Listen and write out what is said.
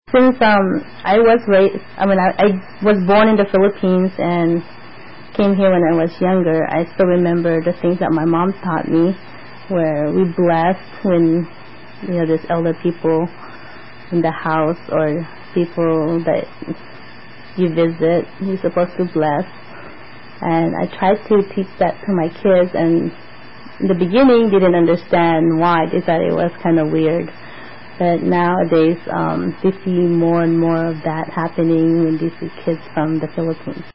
Since I was born in the Philippines and came here when I was younger, I still remember the things that my mom taught me, where we bless when there's elder people in the house or people that you visit. You're supposed to bless, and I tried to teach that to my kids, and in the beginning didn't understand why. They thought it was kind of weird. But nowadays, they see more and more of that happening when they see kids from the Philippines.